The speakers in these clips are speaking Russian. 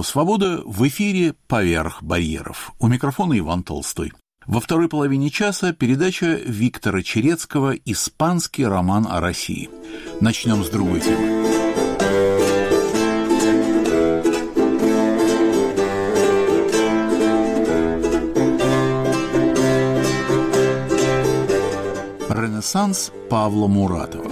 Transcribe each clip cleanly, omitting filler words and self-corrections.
Радио «Свобода», в эфире «Поверх барьеров». У микрофона Иван Толстой. Во второй половине часа передача Виктора Черецкого «Испанский роман о России». Начнем с другой темы. Ренессанс Павла Муратова.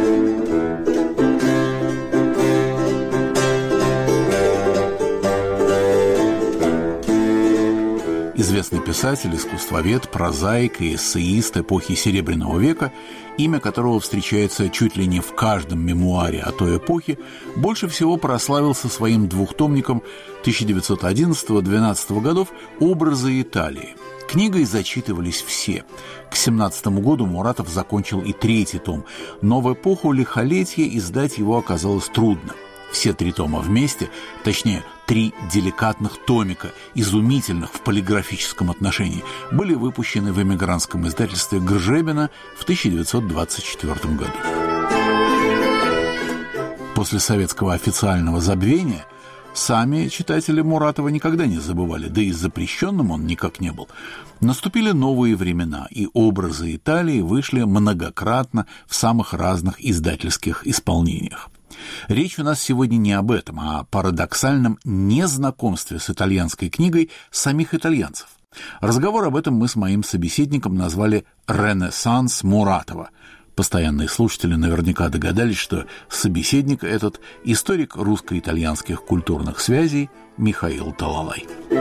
Известный писатель, искусствовед, прозаик и эссеист эпохи Серебряного века, имя которого встречается чуть ли не в каждом мемуаре о той эпохе, больше всего прославился своим двухтомником 1911-12 годов «Образы Италии». Книгой зачитывались все. К 1917 году Муратов закончил и третий том, но в эпоху лихолетия издать его оказалось трудно. Все три тома вместе, точнее, 3 деликатных томика, изумительных в полиграфическом отношении, были выпущены в эмигрантском издательстве Гржебина в 1924 году. После советского официального забвения сами читатели Муратова никогда не забывали, да и запрещенным он никак не был. Наступили новые времена, и «Образы Италии» вышли многократно в самых разных издательских исполнениях. Речь у нас сегодня не об этом, а о парадоксальном незнакомстве с итальянской книгой самих итальянцев. Разговор об этом мы с моим собеседником назвали «Ренессанс Муратова». Постоянные слушатели наверняка догадались, что собеседник этот – историк русско-итальянских культурных связей Михаил Талалай.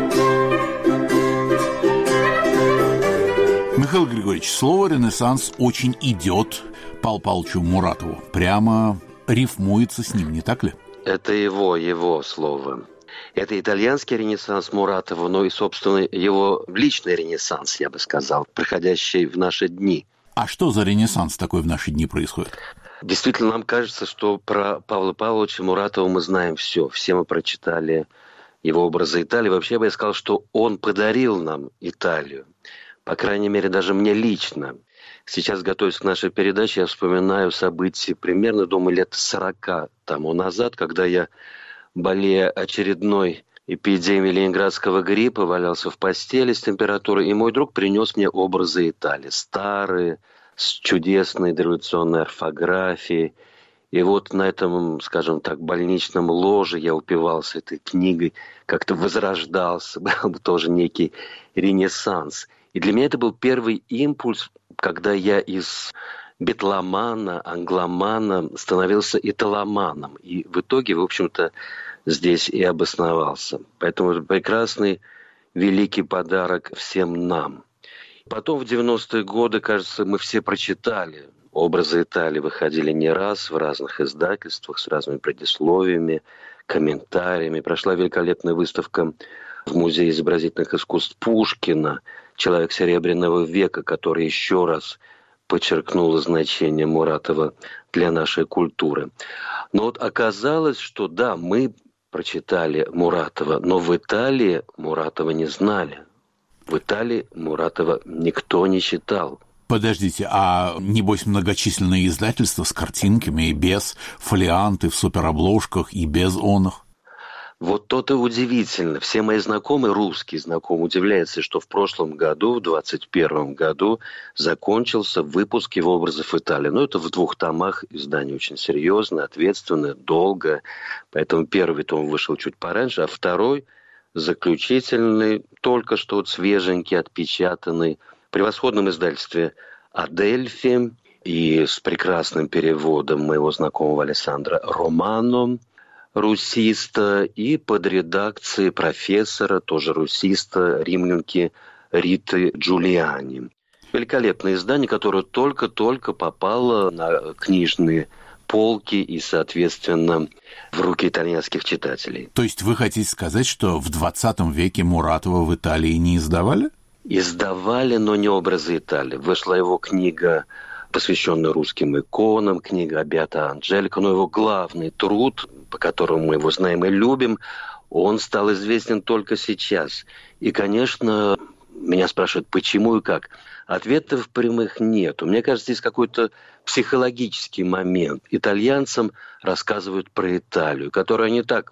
Михаил Григорьевич, слово «ренессанс» очень идет Павлу Павловичу Муратову. Прямо рифмуется с ним, не так ли? Это его слово. Это итальянский ренессанс Муратова, но и, собственно, его личный ренессанс, я бы сказал, проходящий в наши дни. А что за ренессанс такой в наши дни происходит? Действительно, нам кажется, что про Павла Павловича Муратова мы знаем все. Все мы прочитали его «Образы Италии». Вообще бы я сказал, что он подарил нам Италию. По крайней мере, даже мне лично. Сейчас, готовясь к нашей передаче, я вспоминаю события примерно, думаю, лет 40 тому назад, когда я, болея очередной эпидемией ленинградского гриппа, валялся в постели с температурой, и мой друг принес мне «Образы Италии», старые, с чудесной дореволюционной орфографией. И вот на этом, скажем так, больничном ложе я упивался этой книгой, как-то возрождался, был бы тоже некий ренессанс. И для меня это был первый импульс, когда я из битломана, англомана становился италоманом. И в итоге, в общем-то, здесь и обосновался. Поэтому это прекрасный, великий подарок всем нам. Потом в 90-е годы, кажется, мы все прочитали «Образы Италии», выходили не раз в разных издательствах с разными предисловиями, комментариями. Прошла великолепная выставка в Музее изобразительных искусств Пушкина «Человек Серебряного века», который еще раз подчеркнула значение Муратова для нашей культуры. Но вот оказалось, что да, мы прочитали Муратова, но в Италии Муратова не знали. В Италии Муратова никто не читал. Подождите, а небось многочисленные издательства с картинками и без, фолианты в суперобложках и без оных? Вот то-то удивительно. Все мои знакомые, русские знакомые, удивляются, что в прошлом году, в 2021 году, закончился выпуск его «Образов Италии». Но это в 2 томах, издание очень серьезное, ответственное, долго. Поэтому первый том вышел чуть пораньше, а второй, заключительный, только что вот свеженький, отпечатанный, в превосходном издательстве «Адельфи» и с прекрасным переводом моего знакомого Алессандро Романо, русиста, и под редакцией профессора, тоже русиста, римлянки Риты Джулиани. Великолепное издание, которое только-только попало на книжные полки и, соответственно, в руки итальянских читателей. То есть вы хотите сказать, что в 20 веке Муратова в Италии не издавали? Издавали, но не «Образы Италии». Вышла его книга, посвященная русским иконам, книга «Беата Анджелика», но его главный труд, по которому мы его знаем и любим, он стал известен только сейчас. И, конечно, меня спрашивают, почему и как. Ответов прямых нет. Мне кажется, здесь какой-то психологический момент. Итальянцам рассказывают про Италию, которую они так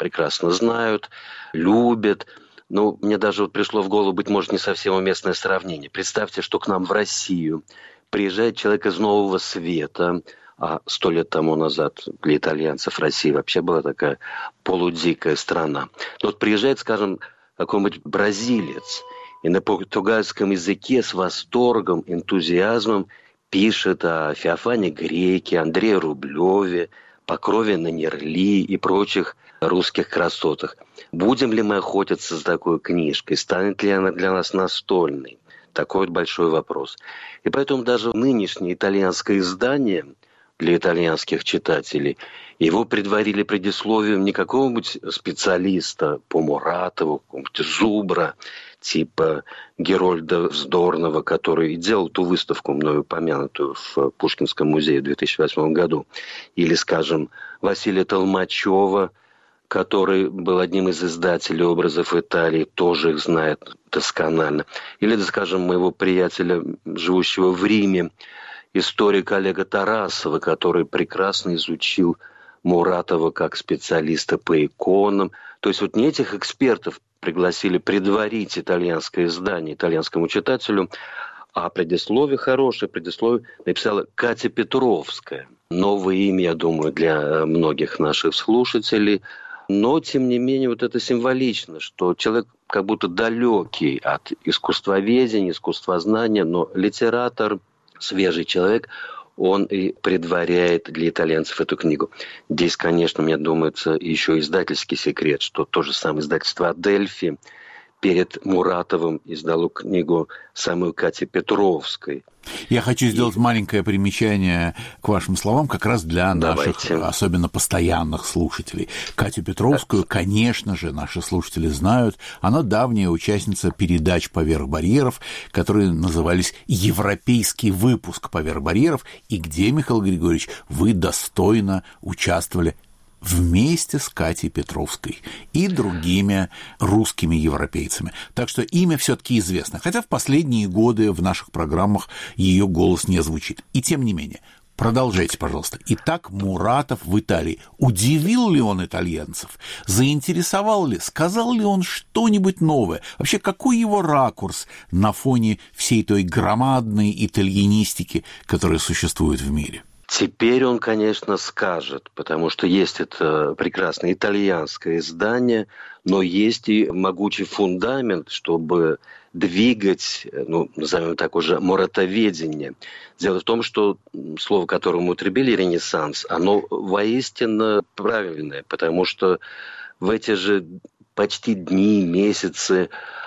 прекрасно знают, любят. Ну, мне даже вот пришло в голову, быть может, не совсем уместное сравнение. Представьте, что к нам в Россию приезжает человек из Нового Света, а 100 лет тому назад для итальянцев Россия вообще была такая полудикая страна. Но вот приезжает, скажем, какой-нибудь бразилец и на португальском языке с восторгом, энтузиазмом пишет о Феофане Греке, Андрее Рублеве, Покрове на Нерли и прочих русских красотах. Будем ли мы охотиться за такой книжкой? Станет ли она для нас настольной? Такой вот большой вопрос. И поэтому даже нынешнее итальянское издание для итальянских читателей, его предварили предисловием не какого-нибудь специалиста по Муратову, какого-нибудь зубра, типа Герольда Вздорного, который делал ту выставку, мною упомянутую в Пушкинском музее в 2008 году, или, скажем, Василия Толмачева, который был одним из издателей образов Италии, тоже их знает досконально. Или, скажем, моего приятеля, живущего в Риме, историка Олега Тарасова, который прекрасно изучил Муратова как специалиста по иконам. То есть вот не этих экспертов пригласили предварить итальянское издание итальянскому читателю, а предисловие хорошее, предисловие написала Катя Петровская. Новое имя, я думаю, для многих наших слушателей. Но, тем не менее, вот это символично, что человек как будто далекий от искусствоведения, искусствознания, но литератор, свежий человек, он и предваряет для итальянцев эту книгу. Здесь, конечно, мне думается, еще издательский секрет, что то же самое издательство «Адельфи» перед Муратовым издало книгу самую Кати Петровской. Я хочу сделать маленькое примечание к вашим словам, как раз для наших, особенно постоянных слушателей. Катю Петровскую, конечно же, наши слушатели знают. Она давняя участница передач «Поверх барьеров», которые назывались «Европейский выпуск «Поверх барьеров», и где, Михаил Григорьевич, вы достойно участвовали вместе с Катей Петровской и другими русскими европейцами. Так что имя все-таки известно, хотя в последние годы в наших программах ее голос не звучит. И тем не менее, продолжайте, пожалуйста. Итак, Муратов в Италии. Удивил ли он итальянцев? Заинтересовал ли? Сказал ли он что-нибудь новое? Вообще, какой его ракурс на фоне всей той громадной итальянистики, которая существует в мире? Теперь он, конечно, скажет, потому что есть это прекрасное итальянское издание, но есть и могучий фундамент, чтобы двигать, назовем так уже, муратоведение. Дело в том, что слово, которое мы употребили, «ренессанс», оно воистину правильное, потому что в эти же почти дни, месяцы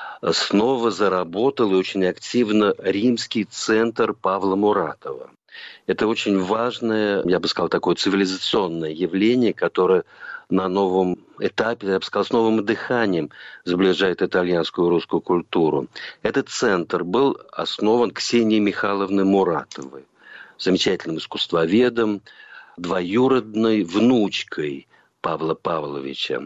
снова заработал и очень активно римский центр Павла Муратова. Это очень важное, я бы сказал, такое цивилизационное явление, которое на новом этапе, я бы сказал, с новым дыханием сближает итальянскую и русскую культуру. Этот центр был основан Ксенией Михайловной Муратовой, замечательным искусствоведом, двоюродной внучкой Павла Павловича.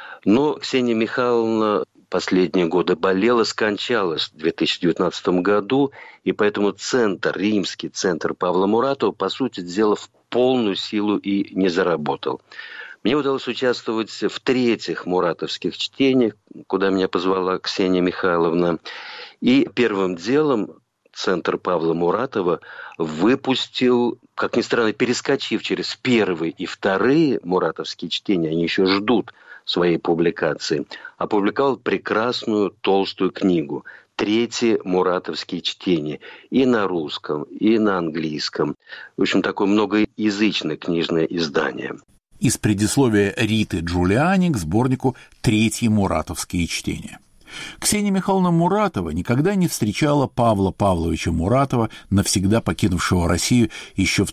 Но Ксения Михайловна последние годы болела, скончалась в 2019 году, и поэтому центр, римский центр Павла Муратова, по сути дела, в полную силу и не заработал. Мне удалось участвовать в 3-х муратовских чтениях, куда меня позвала Ксения Михайловна, и первым делом центр Павла Муратова выпустил, как ни странно, перескочив через 1-й и 2-е муратовские чтения, они еще ждут своей публикации, опубликовал прекрасную толстую книгу «3 муратовские чтения» и на русском, и на английском. В общем, такое многоязычное книжное издание. Из предисловия Риты Джулиани к сборнику «3 муратовские чтения». Ксения Михайловна Муратова никогда не встречала Павла Павловича Муратова, навсегда покинувшего Россию еще в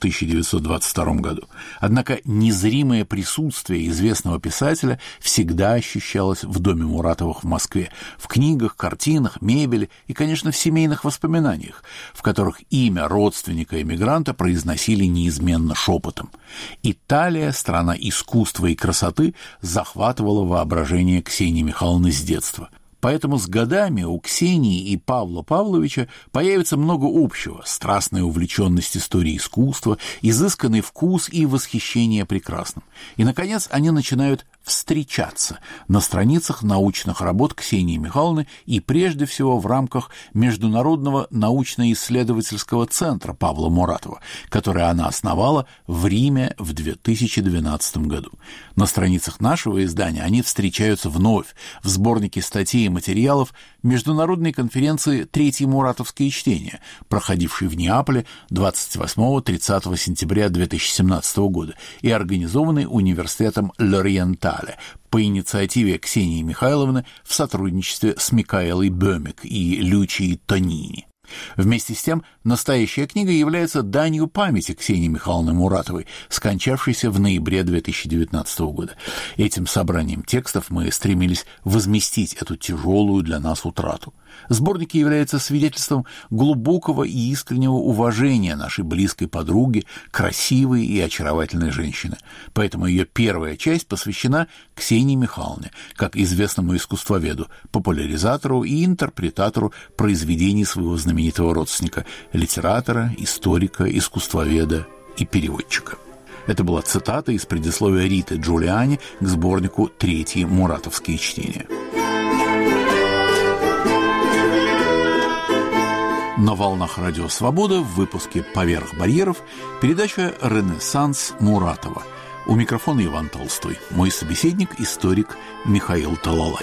1922 году. Однако незримое присутствие известного писателя всегда ощущалось в доме Муратовых в Москве, в книгах, картинах, мебели и, конечно, в семейных воспоминаниях, в которых имя родственника-эмигранта произносили неизменно шепотом. Италия, страна искусства и красоты, захватывала воображение Ксении Михайловны с детства. Поэтому с годами у Ксении и Павла Павловича появится много общего: страстная увлеченность историей искусства, изысканный вкус и восхищение прекрасным. И, наконец, они начинают встречаться на страницах научных работ Ксении Михайловны и прежде всего в рамках Международного научно-исследовательского центра Павла Муратова, который она основала в Риме в 2012 году. На страницах нашего издания они встречаются вновь в сборнике статей и материалов Международной конференции «Третьи Муратовские чтения», проходившей в Неаполе 28-30 сентября 2017 года и организованной университетом Л'Ориентале по инициативе Ксении Михайловны в сотрудничестве с Микаэлой Бёмик и Лючией Тонини. Вместе с тем, настоящая книга является данью памяти Ксении Михайловны Муратовой, скончавшейся в ноябре 2019 года. Этим собранием текстов мы стремились возместить эту тяжелую для нас утрату. Сборник является свидетельством глубокого и искреннего уважения нашей близкой подруги, красивой и очаровательной женщины. Поэтому ее первая часть посвящена Ксении Михайловне, как известному искусствоведу, популяризатору и интерпретатору произведений своего знаменитого родственника, литератора, историка, искусствоведа и переводчика. Это была цитата из предисловия Риты Джулиани к сборнику «Третьи Муратовские чтения». На волнах Радио Свобода в выпуске «Поверх барьеров» передача «Ренессанс Муратова». У микрофона Иван Толстой. Мой собеседник – историк Михаил Талалай.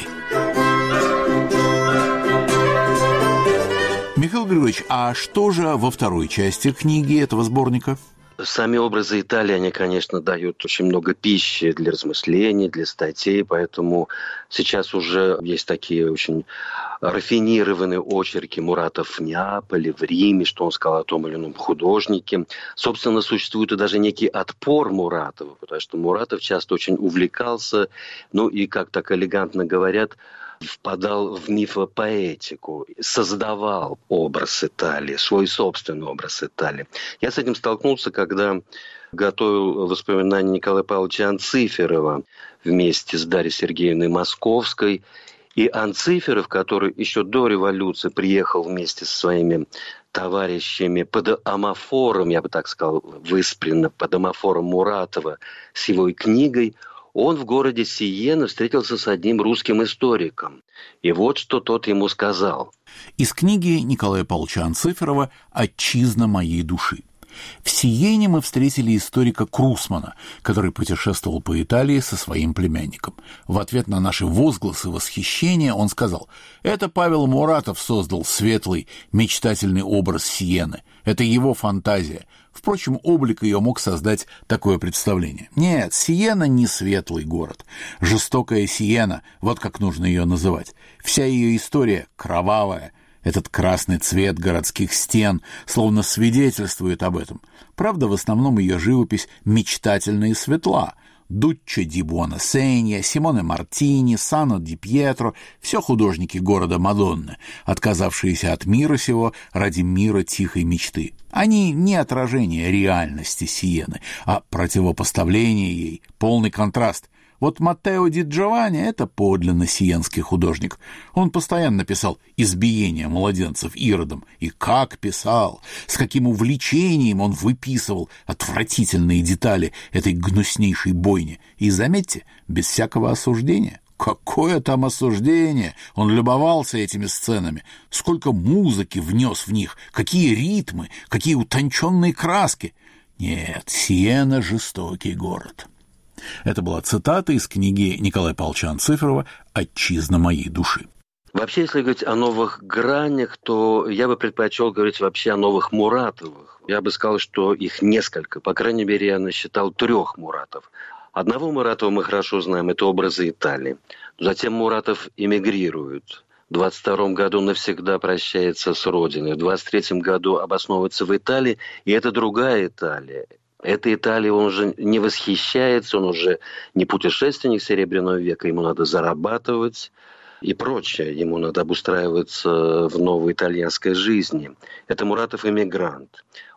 Михаил Григорьевич, а что же во второй части книги этого сборника? Сами образы Италии, они, конечно, дают очень много пищи для размышлений, для статей, поэтому сейчас уже есть такие очень рафинированные очерки Муратов в Неаполе, в Риме, что он сказал о том или ином художнике. Собственно, существует и даже некий отпор Муратова, потому что Муратов часто очень увлекался, ну и, как так элегантно говорят, впадал в мифопоэтику, создавал образ Италии, свой собственный образ Италии. Я с этим столкнулся, когда готовил воспоминания Николая Павловича Анциферова вместе с Дарьей Сергеевной Московской. И Анциферов, который еще до революции приехал вместе со своими товарищами под амафором, я бы так сказал, выспренно, под амафором Муратова с его книгой, он в городе Сиена встретился с одним русским историком. И вот что тот ему сказал. Из книги Николая Павловича Анциферова «Отчизна моей души». В Сиене мы встретили историка Крусмана, который путешествовал по Италии со своим племянником. В ответ на наши возгласы восхищения он сказал: «Это Павел Муратов создал светлый, мечтательный образ Сиены. Это его фантазия. Впрочем, облик ее мог создать такое представление. Нет, Сиена не светлый город. Жестокая Сиена, вот как нужно ее называть. Вся ее история кровавая. Этот красный цвет городских стен словно свидетельствует об этом. Правда, в основном ее живопись мечтательна и светла. Дуччо ди Буонасенья, Симоне Мартини, Сано ди Пьетро — все художники города Мадонны, отказавшиеся от мира сего ради мира тихой мечты. Они не отражение реальности Сиены, а противопоставление ей, полный контраст. Вот Маттео ди Джованни — это подлинно сиенский художник. Он постоянно писал избиение младенцев Иродом. И как писал, с каким увлечением он выписывал отвратительные детали этой гнуснейшей бойни. И, заметьте, без всякого осуждения. Какое там осуждение! Он любовался этими сценами. Сколько музыки внес в них, какие ритмы, какие утонченные краски. Нет, Сиена — жестокий город». Это была цитата из книги Николая Павловича Анциферова «Отчизна моей души». Вообще, если говорить о новых гранях, то я бы предпочел говорить вообще о новых Муратовых. Я бы сказал, что их несколько. По крайней мере, я насчитал 3 Муратов. Одного Муратова мы хорошо знаем, это образы Италии. Затем Муратов эмигрирует. В 22 году навсегда прощается с родиной. В 23 году обосновывается в Италии, и это другая Италия. Этой Италией он уже не восхищается, он уже не путешественник Серебряного века, ему надо зарабатывать и прочее, ему надо обустраиваться в новой итальянской жизни. Это Муратов эмигрант.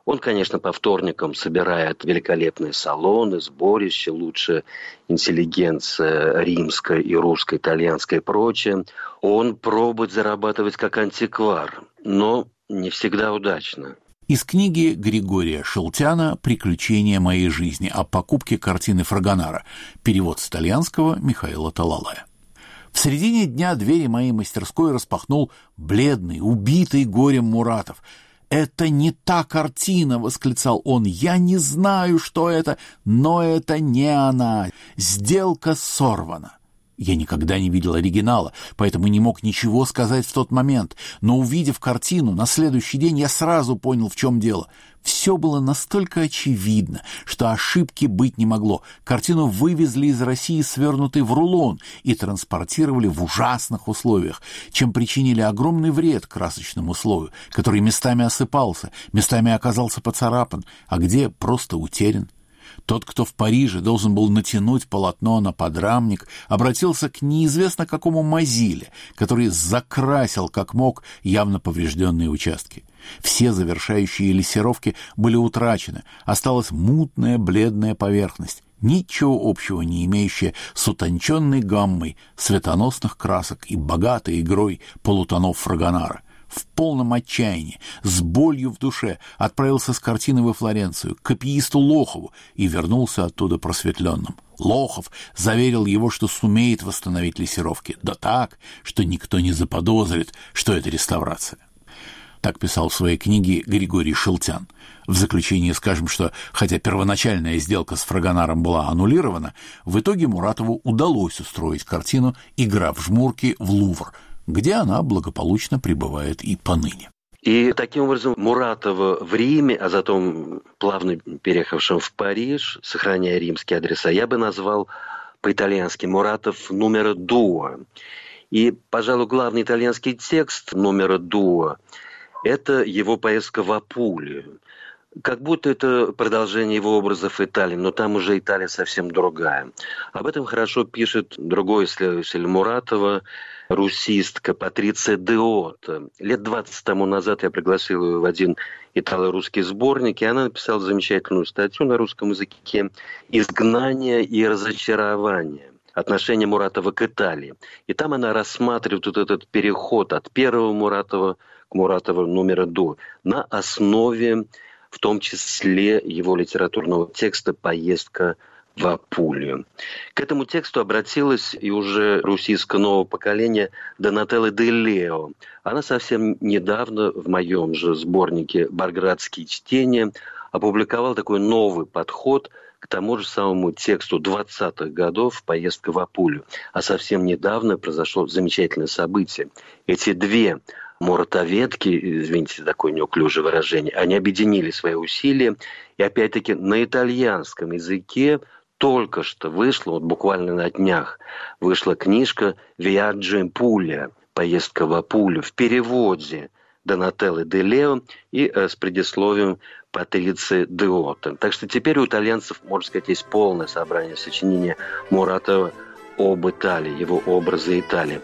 Он, конечно, по вторникам собирает великолепные салоны, сборища, лучшая интеллигенция римская и русская, итальянская и прочее. Он пробует зарабатывать как антиквар, но не всегда удачно. Из книги Григория Шелтяна «Приключения моей жизни» о покупке картины Фрагонара. Перевод с итальянского Михаила Талалая. В середине дня двери моей мастерской распахнул бледный, убитый горем Муратов. «Это не та картина!» — восклицал он. «Я не знаю, что это, но это не она. Сделка сорвана». Я никогда не видел оригинала, поэтому не мог ничего сказать в тот момент. Но, увидев картину, на следующий день я сразу понял, в чем дело. Все было настолько очевидно, что ошибки быть не могло. Картину вывезли из России свернутой в рулон и транспортировали в ужасных условиях, чем причинили огромный вред красочному слою, который местами осыпался, местами оказался поцарапан, а где просто утерян. Тот, кто в Париже должен был натянуть полотно на подрамник, обратился к неизвестно какому мазиле, который закрасил как мог явно поврежденные участки. Все завершающие лессировки были утрачены, осталась мутная бледная поверхность, ничего общего не имеющая с утонченной гаммой светоносных красок и богатой игрой полутонов Фрагонара. В полном отчаянии, с болью в душе, отправился с картины во Флоренцию к копиисту Лохову и вернулся оттуда просветленным. Лохов заверил его, что сумеет восстановить лессировки, да так, что никто не заподозрит, что это реставрация. Так писал в своей книге Григорий Шелтян. В заключение скажем, что хотя первоначальная сделка с Фрагонаром была аннулирована, в итоге Муратову удалось устроить картину «Игра в жмурки» в Лувр, где она благополучно пребывает и поныне. И таким образом Муратова в Риме, а затем плавно переехавшим в Париж, сохраняя римские адреса, я бы назвал по-итальянски Муратов «Numero due». И, пожалуй, главный итальянский текст «Numero due» – это его поездка в Апулию. Как будто это продолжение его образов Италии, но там уже Италия совсем другая. Об этом хорошо пишет другой исследователь Муратова, русистка Патриция Деотта. Лет 20 тому назад я пригласил ее в один итало-русский сборник, и она написала замечательную статью на русском языке «Изгнание и разочарование. Отношение Муратова к Италии». И там она рассматривает вот этот переход от первого Муратова к Муратову «Numero due» на основе в том числе его литературного текста «Поездка в Апулию». К этому тексту обратилась и уже русистка нового поколения Донателла де Лео. Она совсем недавно в моем же сборнике «Болградские чтения» опубликовала такой новый подход к тому же самому тексту 20-х годов «Поездка в Апулию». А совсем недавно произошло замечательное событие. Эти две муратоведки, извините, такое неуклюжее выражение, они объединили свои усилия, и опять-таки на итальянском языке только что вышла, вот буквально на днях, вышла книжка «Viaggio in Puglia», «Поездка в Апулию», в переводе Донателлы де Лео и с предисловием Патриции Деотта. Так что теперь у итальянцев, можно сказать, есть полное собрание сочинения Муратова об Италии, его образы Италии.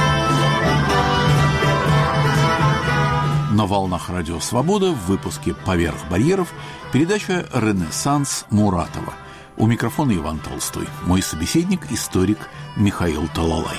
На волнах Радио Свобода в выпуске «Поверх барьеров» передача «Ренессанс Муратова». У микрофона Иван Толстой. Мой собеседник – историк Михаил Талалай.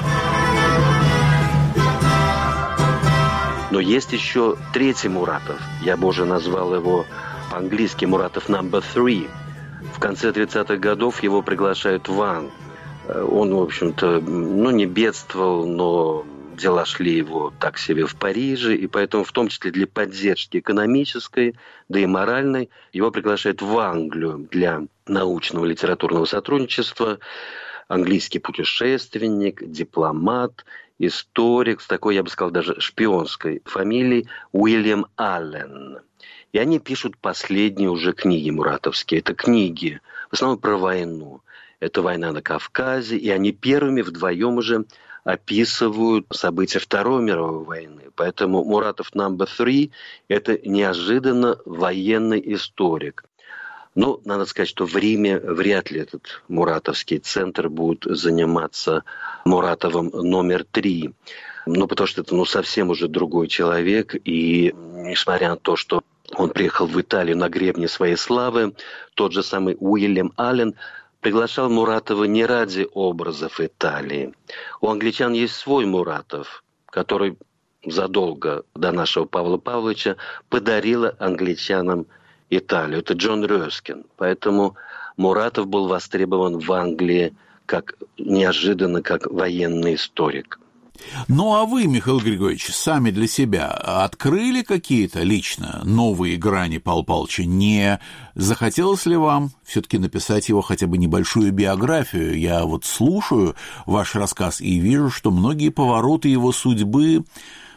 Но есть еще третий Муратов. Я бы уже назвал его по-английски Муратов No. 3. В конце 30-х годов его приглашают в Англию. Он, в общем-то, не бедствовал, но дела шли его так себе в Париже, и поэтому, в том числе для поддержки экономической, да и моральной, его приглашают в Англию для научного литературного сотрудничества. Английский путешественник, дипломат, историк с такой, я бы сказал, даже шпионской фамилией Уильям Аллен. И они пишут последние уже книги муратовские. Это книги в основном про войну. Это война на Кавказе, и они первыми вдвоем уже описывают события Второй мировой войны. Поэтому Муратов No. 3 – это неожиданно военный историк. Но надо сказать, что в Риме вряд ли этот муратовский центр будет заниматься Муратовым номер 3. Потому что это совсем уже другой человек. И несмотря на то, что он приехал в Италию на гребне своей славы. Тот же самый Уильям Аллен приглашал Муратова не ради образов Италии. У англичан есть свой Муратов, который задолго до нашего Павла Павловича подарила англичанам Италию. Это Джон Рёскин. Поэтому Муратов был востребован в Англии неожиданно как военный историк. Ну, а вы, Михаил Григорьевич, сами для себя открыли какие-то лично новые грани Павла Павловича? Не захотелось ли вам все-таки написать его хотя бы небольшую биографию? Я вот слушаю ваш рассказ и вижу, что многие повороты его судьбы,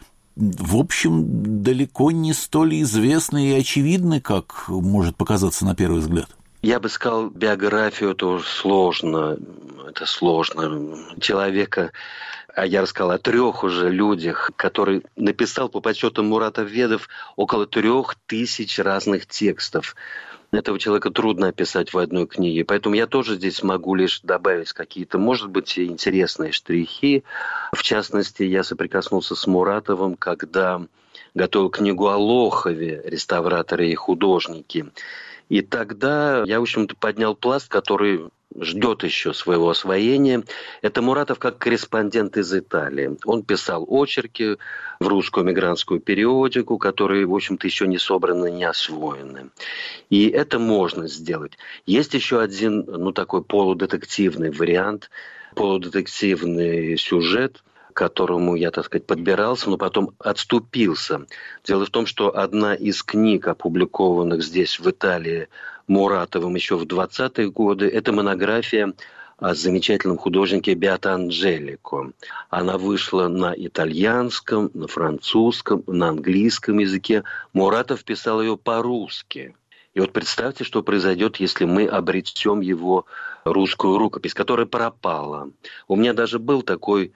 в общем, далеко не столь известны и очевидны, как может показаться на первый взгляд. Я бы сказал, биографию это уже сложно. Это сложно. Человека, а я рассказал о 3 уже людях, который написал по подсчетам Муратоведов около 3000 разных текстов. Этого человека трудно описать в одной книге. Поэтому я тоже здесь могу лишь добавить какие-то, может быть, интересные штрихи. В частности, я соприкоснулся с Муратовым, когда готовил книгу о Лохове, реставраторы и художники. И тогда я, в общем-то, поднял пласт, который ждет еще своего освоения. Это Муратов как корреспондент из Италии. Он писал очерки в русскую эмигрантскую периодику, которые, в общем-то, еще не собраны, не освоены. И это можно сделать. Есть еще один, такой полудетективный вариант, полудетективный сюжет, к которому я, так сказать, подбирался, но потом отступился. Дело в том, что одна из книг, опубликованных здесь, в Италии, Муратовым еще в 20-е годы, это монография о замечательном художнике Беато Анджелико. Она вышла на итальянском, на французском, на английском языке. Муратов писал ее по-русски. И вот представьте, что произойдет, если мы обретем его русскую рукопись, которая пропала. У меня даже был такой,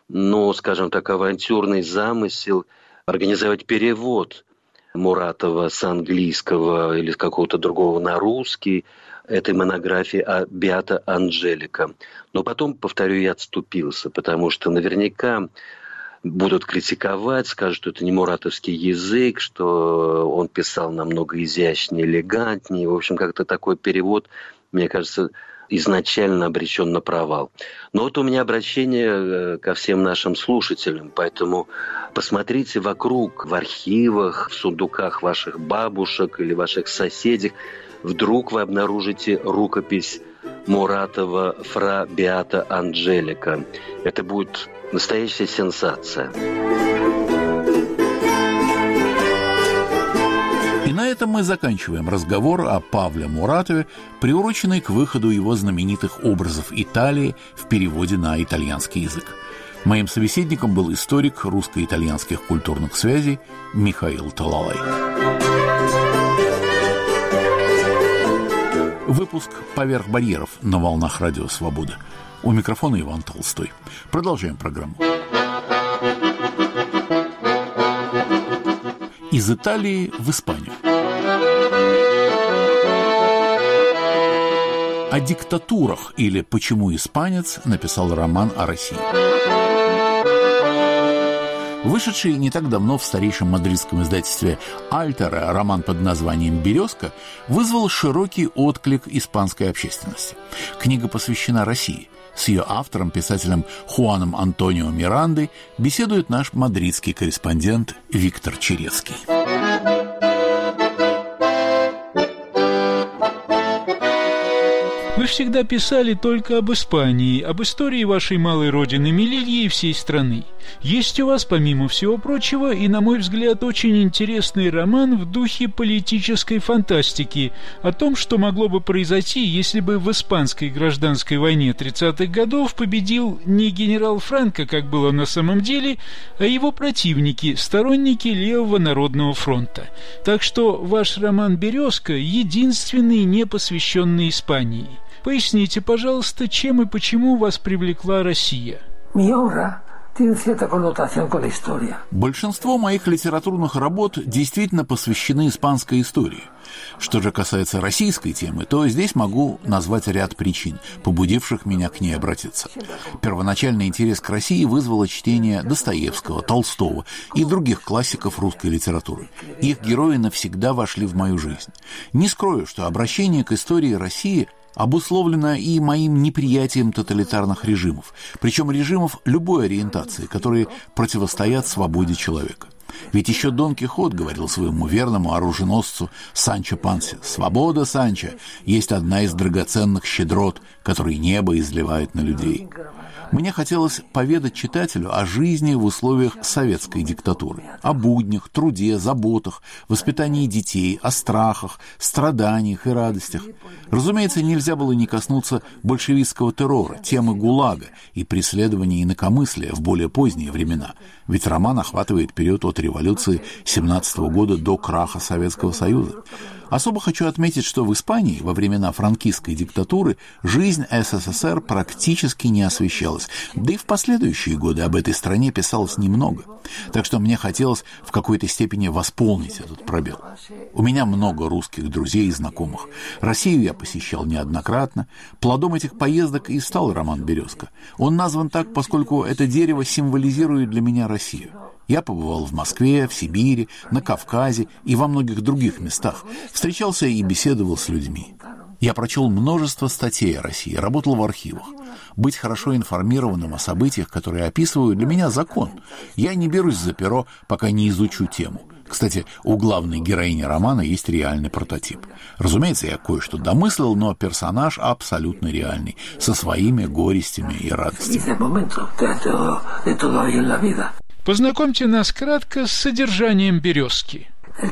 скажем так, авантюрный замысел организовать перевод Муратова с английского или с какого-то другого на русский этой монографии о Беато Анджелико. Но потом, повторю, я отступился, потому что наверняка будут критиковать, скажут, что это не муратовский язык, что он писал намного изящнее, элегантнее. В общем, как-то такой перевод, мне кажется, изначально обречен на провал. Но вот у меня обращение ко всем нашим слушателям, поэтому посмотрите вокруг, в архивах, в сундуках ваших бабушек или ваших соседей. Вдруг вы обнаружите рукопись Муратова «Фра Беато Анджелико». Это будет настоящая сенсация. И на этом мы заканчиваем разговор о Павле Муратове, приуроченный к выходу его знаменитых образов Италии в переводе на итальянский язык. Моим собеседником был историк русско-итальянских культурных связей Михаил Талалай. Выпуск «Поверх барьеров» на волнах Радио Свобода. У микрофона Иван Толстой. Продолжаем программу. Из Италии в Испанию. О диктатурах или «Почему испанец» написал роман о России. Вышедший не так давно в старейшем мадридском издательстве «Альтера» роман под названием «Березка» вызвал широкий отклик испанской общественности. Книга посвящена России. С ее автором, писателем Хуаном Антонио Мирандой, беседует наш мадридский корреспондент Виктор Черецкий. Вы всегда писали только об Испании, об истории вашей малой родины Мелильи и всей страны. Есть у вас, помимо всего прочего, и, на мой взгляд, очень интересный роман в духе политической фантастики о том, что могло бы произойти, если бы в испанской гражданской войне 30-х годов победил не генерал Франко, как было на самом деле, а его противники, сторонники Левого народного фронта. Так что ваш роман «Березка» единственный, не посвященный Испании. Поясните, пожалуйста, чем и почему вас привлекла Россия? Mi obra Большинство моих литературных работ действительно посвящены испанской истории. Что же касается российской темы, то здесь могу назвать ряд причин, побудивших меня к ней обратиться. Первоначальный интерес к России вызвало чтение Достоевского, Толстого и других классиков русской литературы. Их герои навсегда вошли в мою жизнь. Не скрою, что обращение к истории России обусловлено и моим неприятием тоталитарных режимов, причем режимов любой ориентации, которые противостоят свободе человека. Ведь еще Дон Кихот говорил своему верному оруженосцу Санчо Пансе: «Свобода, Санчо, есть одна из драгоценных щедрот, которые небо изливает на людей». Мне хотелось поведать читателю о жизни в условиях советской диктатуры, о буднях, труде, заботах, воспитании детей, о страхах, страданиях и радостях. Разумеется, нельзя было не коснуться большевистского террора, темы ГУЛАГа и преследования инакомыслия в более поздние времена, ведь роман охватывает период от революции 1917 года до краха Советского Союза. Особо хочу отметить, что в Испании во времена франкистской диктатуры жизнь СССР практически не освещалась, да и в последующие годы об этой стране писалось немного. Так что мне хотелось в какой-то степени восполнить этот пробел. У меня много русских друзей и знакомых. Россию я посещал неоднократно. Плодом этих поездок и стал роман «Березка». Он назван так, поскольку это дерево символизирует для меня Россию. Я побывал в Москве, в Сибири, на Кавказе и во многих других местах. Встречался и беседовал с людьми. Я прочел множество статей о России, работал в архивах. Быть хорошо информированным о событиях, которые описываю, для меня закон. Я не берусь за перо, пока не изучу тему. Кстати, у главной героини романа есть реальный прототип. Разумеется, я кое-что домыслил, но персонаж абсолютно реальный, со своими горестями и радостями. Познакомьте нас кратко с содержанием «Березки».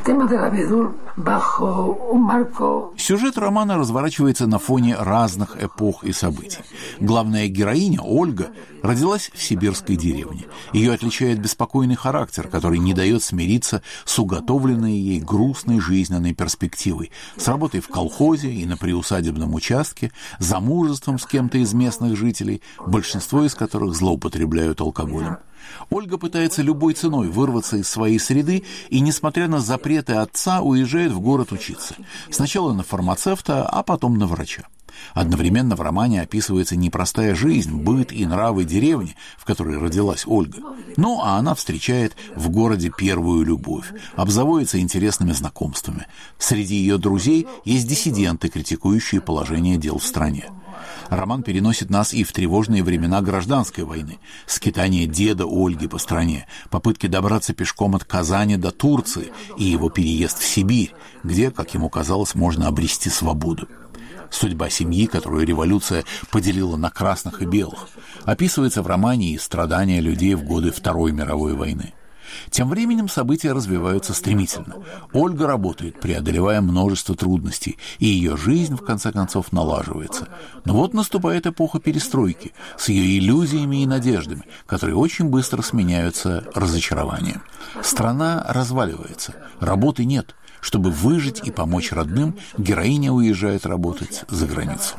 Сюжет романа разворачивается на фоне разных эпох и событий. Главная героиня, Ольга, родилась в сибирской деревне. Ее отличает беспокойный характер, который не дает смириться с уготовленной ей грустной жизненной перспективой, с работой в колхозе и на приусадебном участке, замужеством с кем-то из местных жителей, большинство из которых злоупотребляют алкоголем. Ольга пытается любой ценой вырваться из своей среды и, несмотря на запреты отца, уезжает в город учиться. Сначала на фармацевта, а потом на врача. Одновременно в романе описывается непростая жизнь, быт и нравы деревни, в которой родилась Ольга. Ну, а она встречает в городе первую любовь, обзаводится интересными знакомствами. Среди ее друзей есть диссиденты, критикующие положение дел в стране. Роман переносит нас и в тревожные времена гражданской войны. Скитание деда Ольги по стране, попытки добраться пешком от Казани до Турции и его переезд в Сибирь, где, как ему казалось, можно обрести свободу. Судьба семьи, которую революция поделила на красных и белых, описывается в романе и страдания людей в годы Второй мировой войны. Тем временем события развиваются стремительно. Ольга работает, преодолевая множество трудностей, и ее жизнь, в конце концов, налаживается. Но вот наступает эпоха перестройки с ее иллюзиями и надеждами, которые очень быстро сменяются разочарованием. Страна разваливается, работы нет. Чтобы выжить и помочь родным, героиня уезжает работать за границу.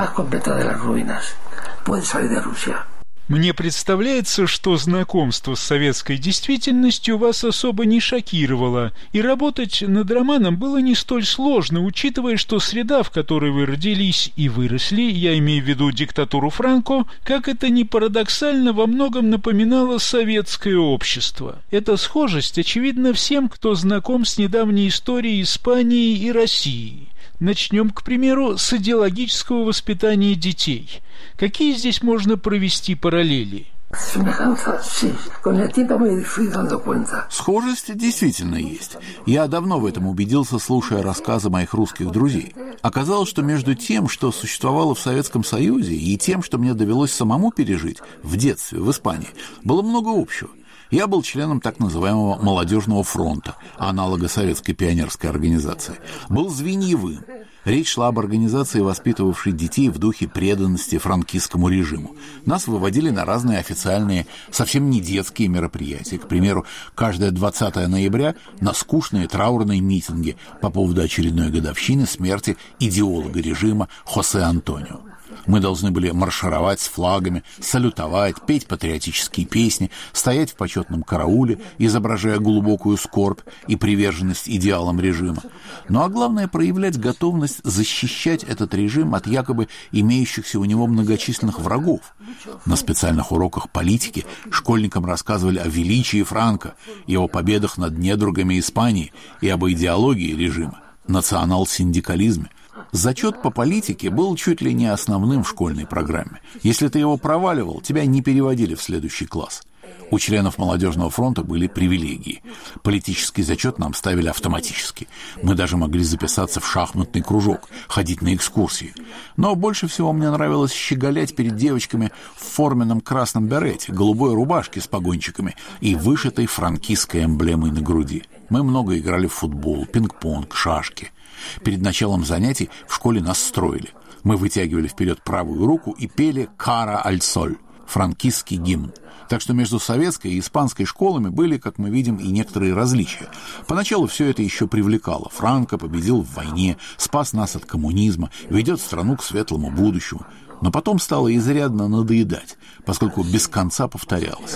Мне представляется, что знакомство с советской действительностью вас особо не шокировало, и работать над романом было не столь сложно, учитывая, что среда, в которой вы родились и выросли, я имею в виду диктатуру Франко, как это ни парадоксально, во многом напоминала советское общество. Эта схожесть очевидна всем, кто знаком с недавней историей Испании и России. Начнем, к примеру, с идеологического воспитания детей. Какие здесь можно провести параллели? Схожесть действительно есть. Я давно в этом убедился, слушая рассказы моих русских друзей. Оказалось, что между тем, что существовало в Советском Союзе, и тем, что мне довелось самому пережить в детстве в Испании, было много общего. Я был членом так называемого «Молодежного фронта», аналога советской пионерской организации. Был звеньевым. Речь шла об организации, воспитывавшей детей в духе преданности франкистскому режиму. Нас выводили на разные официальные, совсем не детские мероприятия. К примеру, каждое 20 ноября на скучные траурные митинги по поводу очередной годовщины смерти идеолога режима Хосе Антонио. Мы должны были маршировать с флагами, салютовать, петь патриотические песни, стоять в почетном карауле, изображая глубокую скорбь и приверженность идеалам режима. Ну а главное, проявлять готовность защищать этот режим от якобы имеющихся у него многочисленных врагов. На специальных уроках политики школьникам рассказывали о величии Франко, его победах над недругами Испании и об идеологии режима, национал-синдикализме. Зачет по политике был чуть ли не основным в школьной программе. Если ты его проваливал, тебя не переводили в следующий класс. У членов молодежного фронта были привилегии. Политический зачет нам ставили автоматически. Мы даже могли записаться в шахматный кружок, ходить на экскурсии. Но больше всего мне нравилось щеголять перед девочками в форменном красном берете, голубой рубашке с погончиками и вышитой франкистской эмблемой на груди. Мы много играли в футбол, пинг-понг, шашки. Перед началом занятий в школе нас строили. Мы вытягивали вперед правую руку и пели «Кара аль соль» — франкистский гимн. Так что между советской и испанской школами были, как мы видим, и некоторые различия. Поначалу все это еще привлекало. Франко победил в войне, спас нас от коммунизма, ведет страну к светлому будущему. Но потом стало изрядно надоедать, поскольку без конца повторялось.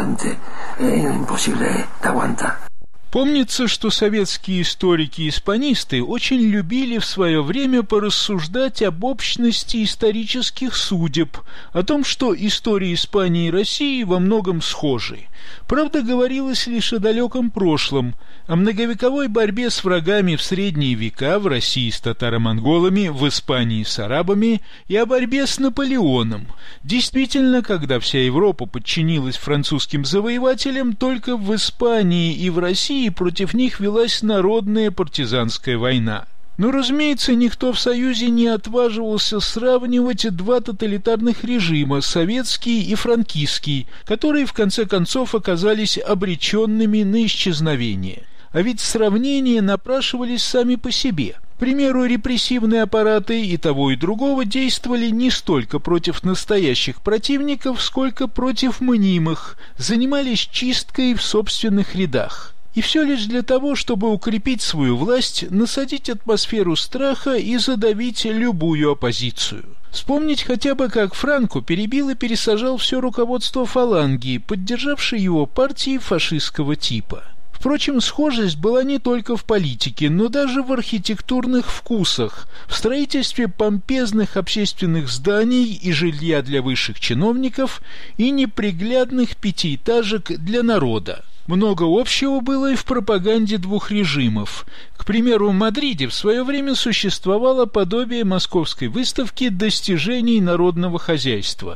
Помнится, что советские историки-испанисты очень любили в свое время порассуждать об общности исторических судеб, о том, что истории Испании и России во многом схожи. Правда, говорилось лишь о далеком прошлом, о многовековой борьбе с врагами в средние века в России с татаро-монголами, в Испании с арабами и о борьбе с Наполеоном. Действительно, когда вся Европа подчинилась французским завоевателям, только в Испании и в России против них велась народная партизанская война. Но, разумеется, никто в Союзе не отваживался сравнивать два тоталитарных режима, советский и франкистский, которые в конце концов оказались обреченными на исчезновение. А ведь сравнения напрашивались сами по себе. К примеру, репрессивные аппараты и того и другого действовали не столько против настоящих противников, сколько против мнимых, занимались чисткой в собственных рядах. И все лишь для того, чтобы укрепить свою власть, насадить атмосферу страха и задавить любую оппозицию. Вспомнить хотя бы, как Франко перебил и пересажал все руководство фаланги, поддержавшей его партии фашистского типа. Впрочем, схожесть была не только в политике, но даже в архитектурных вкусах, в строительстве помпезных общественных зданий и жилья для высших чиновников и неприглядных пятиэтажек для народа. Много общего было и в пропаганде двух режимов. К примеру, в Мадриде в свое время существовало подобие московской выставки достижений народного хозяйства.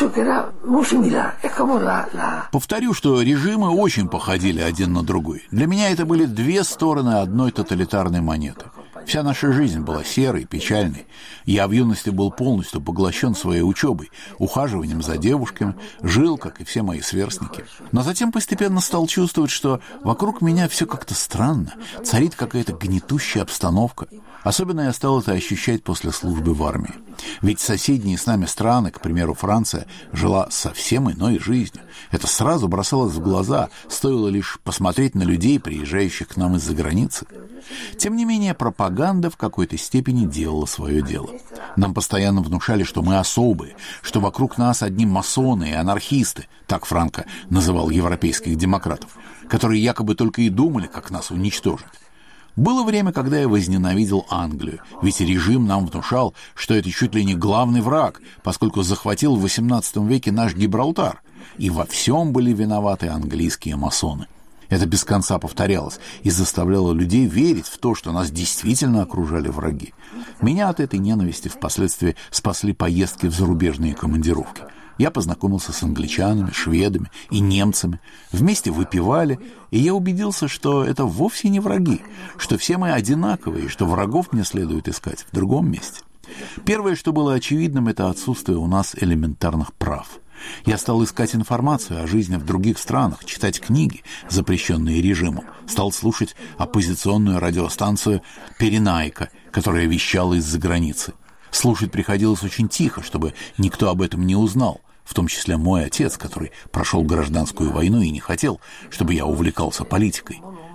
Повторю, что режимы очень походили один на другой. Для меня это были две стороны одной тоталитарной монеты. Вся наша жизнь была серой, печальной. Я в юности был полностью поглощен своей учебой, ухаживанием за девушками, жил, как и все мои сверстники. Но затем постепенно стал чувствовать, что вокруг меня все как-то странно, царит какая-то гнетущая обстановка. Особенно я стал это ощущать после службы в армии. Ведь соседние с нами страны, к примеру, Франция, жила совсем иной жизнью. Это сразу бросалось в глаза, стоило лишь посмотреть на людей, приезжающих к нам из-за границы. Тем не менее, пропаганда в какой-то степени делала свое дело. Нам постоянно внушали, что мы особые, что вокруг нас одни масоны и анархисты, так Франко называл европейских демократов, которые якобы только и думали, как нас уничтожить. Было время, когда я возненавидел Англию, ведь режим нам внушал, что это чуть ли не главный враг, поскольку захватил в XVIII веке наш Гибралтар, и во всем были виноваты английские масоны. Это без конца повторялось и заставляло людей верить в то, что нас действительно окружали враги. Меня от этой ненависти впоследствии спасли поездки в зарубежные командировки. Я познакомился с англичанами, шведами и немцами. Вместе выпивали, и я убедился, что это вовсе не враги, что все мы одинаковые, и что врагов мне следует искать в другом месте. Первое, что было очевидным, это отсутствие у нас элементарных прав. Я стал искать информацию о жизни в других странах, читать книги, запрещенные режимом, стал слушать оппозиционную радиостанцию «Перенайка», которая вещала из-за границы. Слушать приходилось очень тихо, чтобы никто об этом не узнал, в том числе мой отец, который прошел гражданскую войну и не хотел, чтобы я увлекался политикой.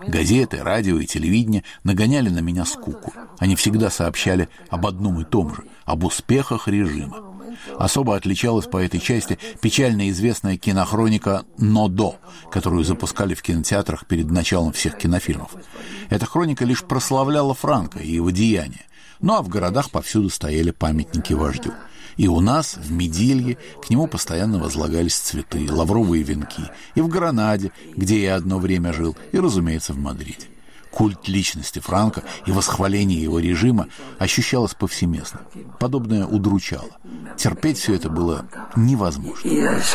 Газеты, радио и телевидение нагоняли на меня скуку. Они всегда сообщали об одном и том же, об успехах режима. Особо отличалась по этой части печально известная кинохроника «Нодо», которую запускали в кинотеатрах перед началом всех кинофильмов. Эта хроника лишь прославляла Франко и его деяния, ну а в городах повсюду стояли памятники вождю. И у нас, в Медилье, к нему постоянно возлагались цветы, лавровые венки, и в Гранаде, где я одно время жил, и, разумеется, в Мадриде. Культ личности Франко и восхваление его режима ощущалось повсеместно. Подобное удручало. Терпеть все это было невозможно.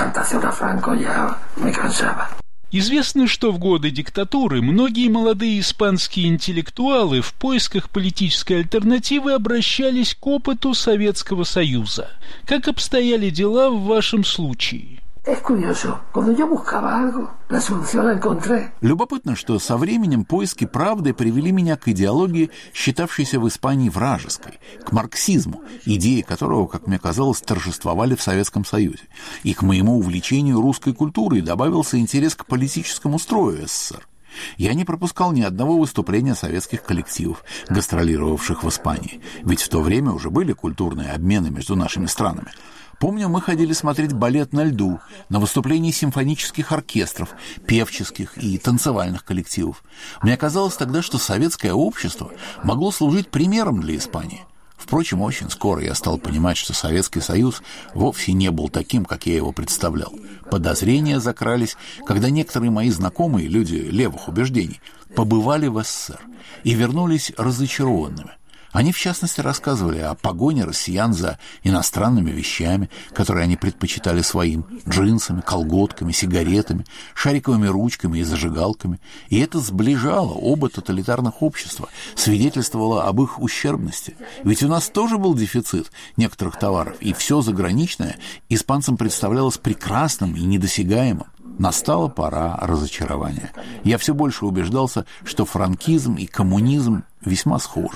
Известно, что в годы диктатуры многие молодые испанские интеллектуалы в поисках политической альтернативы обращались к опыту Советского Союза. Как обстояли дела в вашем случае? Любопытно, что со временем поиски правды привели меня к идеологии, считавшейся в Испании вражеской, к марксизму, идеи которого, как мне казалось, торжествовали в Советском Союзе. И к моему увлечению русской культурой добавился интерес к политическому строю СССР. Я не пропускал ни одного выступления советских коллективов, гастролировавших в Испании, ведь в то время уже были культурные обмены между нашими странами. Помню, мы ходили смотреть балет на льду, на выступления симфонических оркестров, певческих и танцевальных коллективов. Мне казалось тогда, что советское общество могло служить примером для Испании. Впрочем, очень скоро я стал понимать, что Советский Союз вовсе не был таким, как я его представлял. Подозрения закрались, когда некоторые мои знакомые, люди левых убеждений, побывали в СССР и вернулись разочарованными. Они, в частности, рассказывали о погоне россиян за иностранными вещами, которые они предпочитали своим, джинсами, колготками, сигаретами, шариковыми ручками и зажигалками. И это сближало оба тоталитарных общества, свидетельствовало об их ущербности. Ведь у нас тоже был дефицит некоторых товаров, и все заграничное испанцам представлялось прекрасным и недосягаемым. Настала пора разочарования. Я все больше убеждался, что франкизм и коммунизм весьма схожи.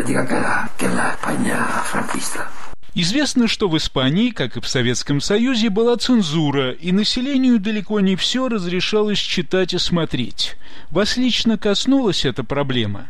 Известно, что в Испании, как и в Советском Союзе, была цензура, и населению далеко не все разрешалось читать и смотреть. Вас лично коснулась эта проблема?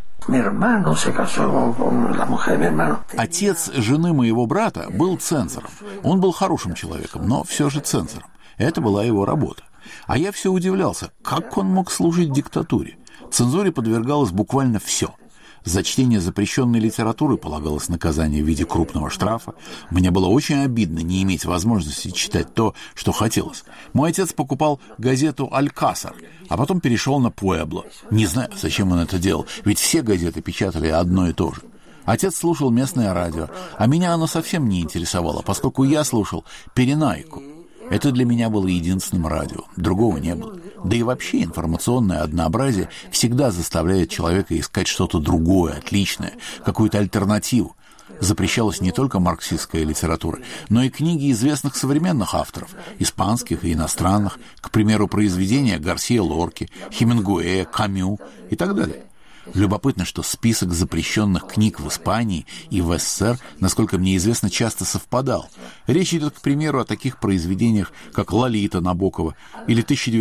Отец жены моего брата был цензором. Он был хорошим человеком, но все же цензором. Это была его работа. А я все удивлялся, как он мог служить диктатуре. Цензуре подвергалось буквально все. За чтение запрещенной литературы полагалось наказание в виде крупного штрафа. Мне было очень обидно не иметь возможности читать то, что хотелось. Мой отец покупал газету «Алькасар», а потом перешел на «Пуэбло». Не знаю, зачем он это делал, ведь все газеты печатали одно и то же. Отец слушал местное радио, а меня оно совсем не интересовало, поскольку я слушал «Перенайку». Это для меня было единственным радио, другого не было. Да и вообще информационное однообразие всегда заставляет человека искать что-то другое, отличное, какую-то альтернативу. Запрещалась не только марксистская литература, но и книги известных современных авторов, испанских и иностранных, к примеру, произведения Гарсия Лорки, Хемингуэя, Камю и так далее. Любопытно, что список запрещенных книг в Испании и в СССР, насколько мне известно, часто совпадал. Речь идет, к примеру, о таких произведениях, как «Лолита» Набокова или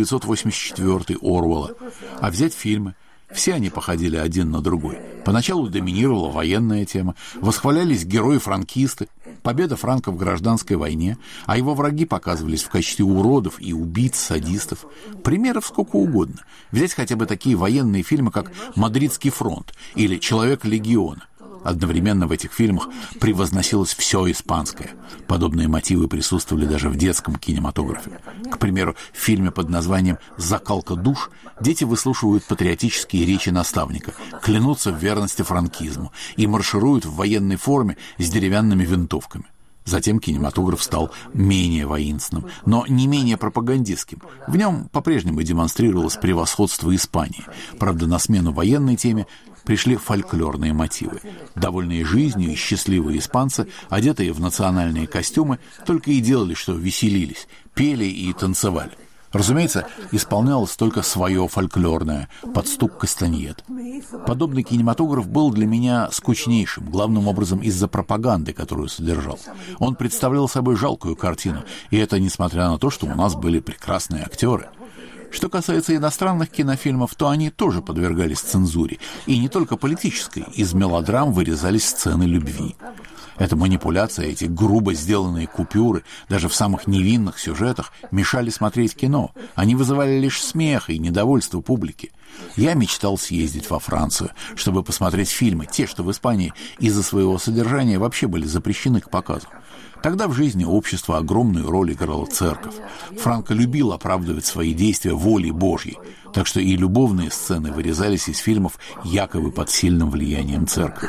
1984 Оруэлла. А взять фильмы. Все они походили один на другой. Поначалу доминировала военная тема, восхвалялись герои-франкисты, победа Франко в гражданской войне, а его враги показывались в качестве уродов и убийц-садистов. Примеров сколько угодно. Взять хотя бы такие военные фильмы, как «Мадридский фронт» или «Человек легиона». Одновременно в этих фильмах превозносилось все испанское. Подобные мотивы присутствовали даже в детском кинематографе. К примеру, в фильме под названием «Закалка душ» дети выслушивают патриотические речи наставника, клянутся в верности франкизму и маршируют в военной форме с деревянными винтовками. Затем кинематограф стал менее воинственным, но не менее пропагандистским. В нем по-прежнему демонстрировалось превосходство Испании. Правда, на смену военной теме пришли фольклорные мотивы. Довольные жизнью и счастливые испанцы, одетые в национальные костюмы, только и делали, что веселились, пели и танцевали. Разумеется, исполнялось только свое фольклорное, под стук кастаньет. Подобный кинематограф был для меня скучнейшим, главным образом из-за пропаганды, которую содержал. Он представлял собой жалкую картину, и это несмотря на то, что у нас были прекрасные актеры. Что касается иностранных кинофильмов, то они тоже подвергались цензуре. И не только политической. Из мелодрам вырезались сцены любви. Эта манипуляция, эти грубо сделанные купюры, даже в самых невинных сюжетах, мешали смотреть кино. Они вызывали лишь смех и недовольство публики. Я мечтал съездить во Францию, чтобы посмотреть фильмы, те, что в Испании из-за своего содержания вообще были запрещены к показу. Тогда в жизни общества огромную роль играла церковь. Франко любил оправдывать свои действия волей Божьей, так что и любовные сцены вырезались из фильмов якобы под сильным влиянием церкви.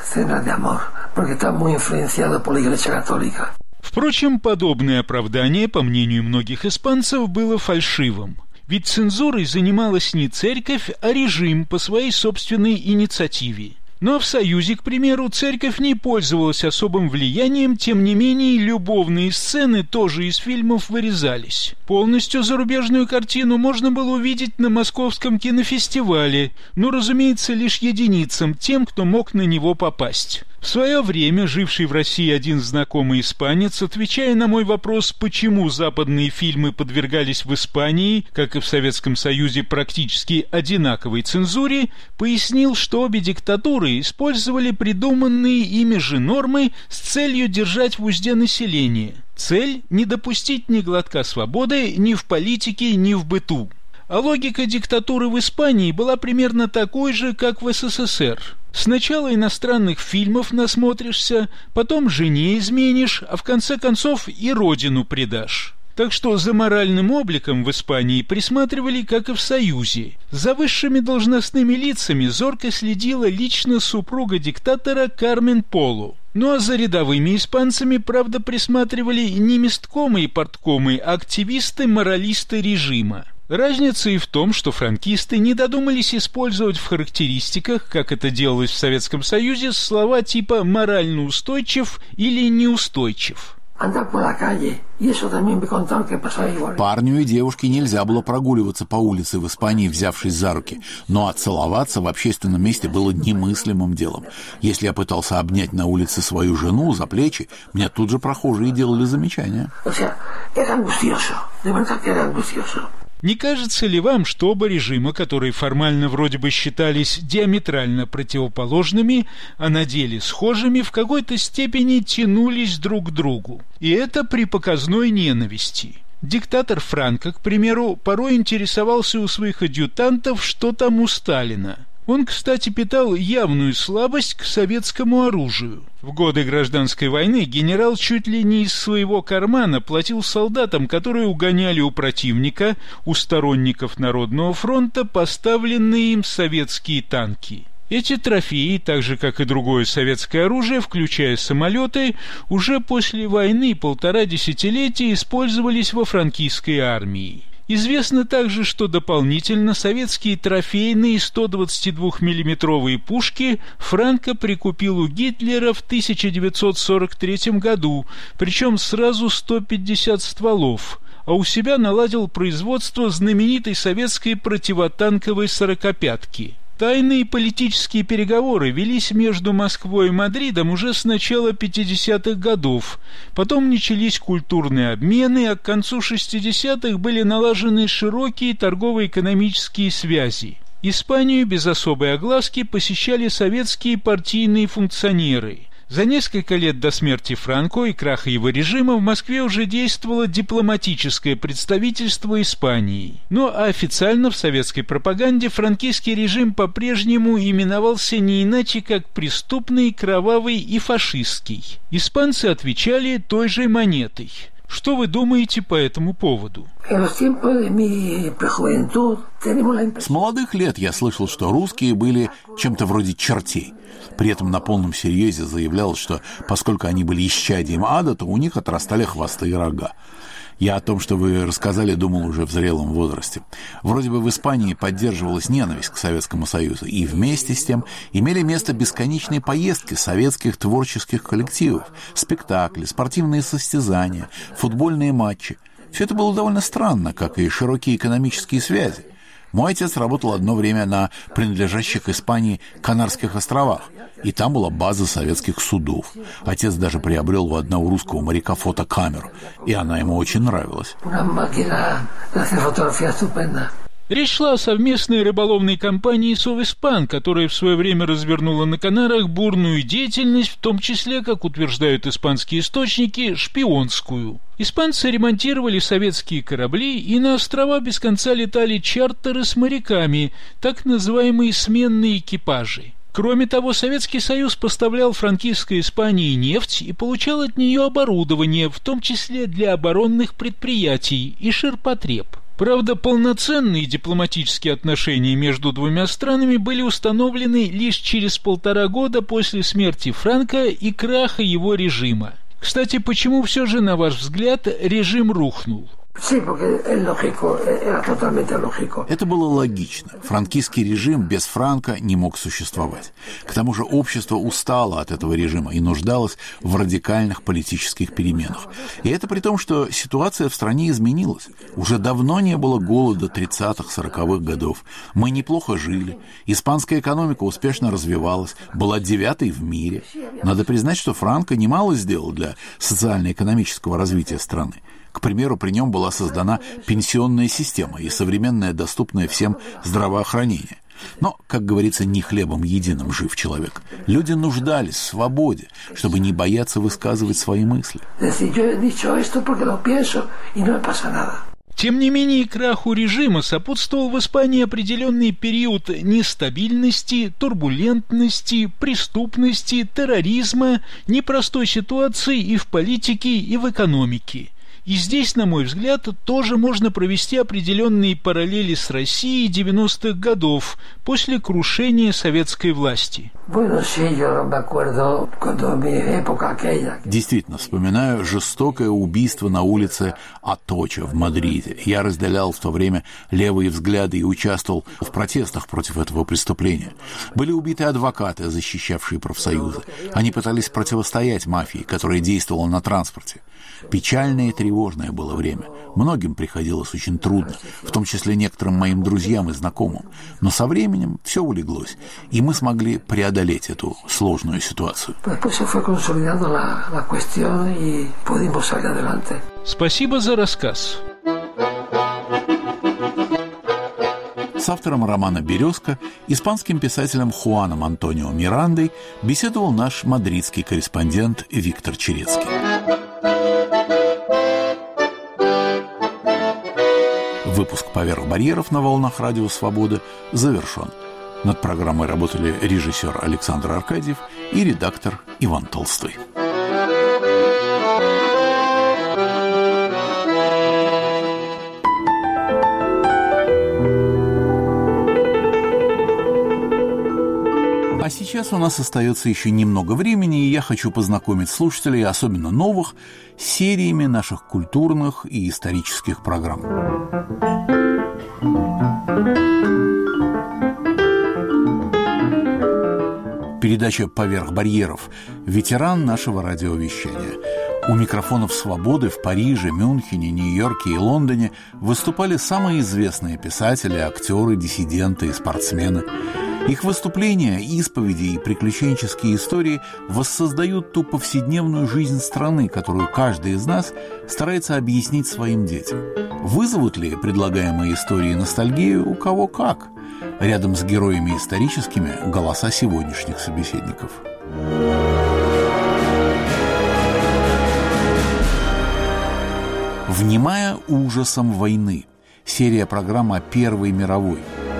Впрочем, подобное оправдание, по мнению многих испанцев, было фальшивым. Ведь цензурой занималась не церковь, а режим по своей собственной инициативе. Но в Союзе, к примеру, церковь не пользовалась особым влиянием, тем не менее любовные сцены тоже из фильмов вырезались. Полностью зарубежную картину можно было увидеть на Московском кинофестивале, но, разумеется, лишь единицам, тем, кто мог на него попасть. В свое время живший в России один знакомый испанец, отвечая на мой вопрос, почему западные фильмы подвергались в Испании, как и в Советском Союзе, практически одинаковой цензуре, пояснил, что обе диктатуры использовали придуманные ими же нормы с целью держать в узде население. Цель – не допустить ни глотка свободы ни в политике, ни в быту. А логика диктатуры в Испании была примерно такой же, как в СССР. Сначала иностранных фильмов насмотришься, потом жене изменишь, а в конце концов и родину предашь. Так что за моральным обликом в Испании присматривали, как и в Союзе. За высшими должностными лицами зорко следила лично супруга диктатора Кармен Поло. Ну а за рядовыми испанцами, правда, присматривали не месткомы и порткомы, а активисты-моралисты режима. Разница и в том, что франкисты не додумались использовать в характеристиках, как это делалось в Советском Союзе, слова типа «морально устойчив» или «неустойчив». Парню и девушке нельзя было прогуливаться по улице в Испании, взявшись за руки, но целоваться в общественном месте было немыслимым делом. Если я пытался обнять на улице свою жену за плечи, мне тут же прохожие делали замечания. Не кажется ли вам, что оба режима, которые формально вроде бы считались диаметрально противоположными, а на деле схожими, в какой-то степени тянулись друг к другу? И это при показной ненависти. Диктатор Франко, к примеру, порой интересовался у своих адъютантов, что там у Сталина. Он, кстати, питал явную слабость к советскому оружию. В годы гражданской войны генерал чуть ли не из своего кармана платил солдатам, которые угоняли у противника, у сторонников Народного фронта, поставленные им советские танки. Эти трофеи, так же как и другое советское оружие, включая самолеты, уже после войны 1,5 десятилетия использовались во франкистской армии. Известно также, что дополнительно советские трофейные 122-мм пушки Франко прикупил у Гитлера в 1943 году, причем сразу 150 стволов, а у себя наладил производство знаменитой советской противотанковой «сорокопятки». Тайные политические переговоры велись между Москвой и Мадридом уже с начала 50-х годов. Потом начались культурные обмены, а к концу 60-х были налажены широкие торгово-экономические связи. Испанию без особой огласки посещали советские партийные функционеры. За несколько лет до смерти Франко и краха его режима в Москве уже действовало дипломатическое представительство Испании. Но официально в советской пропаганде франкистский режим по-прежнему именовался не иначе, как преступный, кровавый и фашистский. Испанцы отвечали той же монетой. Что вы думаете по этому поводу? С молодых лет я слышал, что русские были чем-то вроде чертей. При этом на полном серьезе заявлялось, что поскольку они были исчадием ада, то у них отрастали хвосты и рога. Я о том, что вы рассказали, думал уже в зрелом возрасте. Вроде бы в Испании поддерживалась ненависть к Советскому Союзу, и вместе с тем имели место бесконечные поездки советских творческих коллективов, спектакли, спортивные состязания, футбольные матчи. Все это было довольно странно, как и широкие экономические связи. Мой отец работал одно время на принадлежащих Испании Канарских островах, и там была база советских судов. Отец даже приобрел у одного русского моряка фотокамеру, и она ему очень нравилась. Речь шла о совместной рыболовной компании «Совиспан», которая в свое время развернула на Канарах бурную деятельность, в том числе, как утверждают испанские источники, шпионскую. Испанцы ремонтировали советские корабли, и на острова без конца летали чартеры с моряками, так называемые сменные экипажи. Кроме того, Советский Союз поставлял франкистской Испании нефть и получал от нее оборудование, в том числе для оборонных предприятий и ширпотреб. Правда, полноценные дипломатические отношения между двумя странами были установлены лишь через 1,5 года после смерти Франко и краха его режима. Кстати, почему все же, на ваш взгляд, режим рухнул? Это было логично. Франкистский режим без Франко не мог существовать. К тому же общество устало от этого режима и нуждалось в радикальных политических переменах. И это при том, что ситуация в стране изменилась. Уже давно не было голода 30-х-40-х годов. Мы неплохо жили. Испанская экономика успешно развивалась, была 9-й в мире. Надо признать, что Франко немало сделал для социально-экономического развития страны. К примеру, при нем была создана пенсионная система и современное доступное всем здравоохранение. Но, как говорится, не хлебом единым жив человек. Люди нуждались в свободе, чтобы не бояться высказывать свои мысли. Тем не менее, краху режима сопутствовал в Испании определенный период нестабильности, турбулентности, преступности, терроризма, непростой ситуации и в политике, и в экономике. И здесь, на мой взгляд, тоже можно провести определенные параллели с Россией 90-х годов, после крушения советской власти. Действительно, вспоминаю жестокое убийство на улице Аточа в Мадриде. Я разделял в то время левые взгляды и участвовал в протестах против этого преступления. Были убиты адвокаты, защищавшие профсоюзы. Они пытались противостоять мафии, которая действовала на транспорте. Печальное и тревожное было время. Многим приходилось очень трудно, в том числе некоторым моим друзьям и знакомым. Но со временем все улеглось, и мы смогли преодолеть эту сложную ситуацию. Спасибо за рассказ. С автором романа «Березка», испанским писателем Хуаном Антонио Мирандой, беседовал наш мадридский корреспондент Виктор Черецкий. Выпуск «Поверх барьеров» на волнах Радио Свобода завершен. Над программой работали режиссер Александр Аркадьев и редактор Иван Толстой. А сейчас у нас остается еще немного времени, и я хочу познакомить слушателей, особенно новых, с сериями наших культурных и исторических программ. Передача «Поверх барьеров» – ветеран нашего радиовещания. У микрофонов «Свободы» в Париже, Мюнхене, Нью-Йорке и Лондоне выступали самые известные писатели, актеры, диссиденты и спортсмены. Их выступления, исповеди и приключенческие истории воссоздают ту повседневную жизнь страны, которую каждый из нас старается объяснить своим детям. Вызовут ли предлагаемые истории ностальгию у кого как? Рядом с героями историческими голоса сегодняшних собеседников. «Внимая ужасом войны» – серия программ о Первой мировой.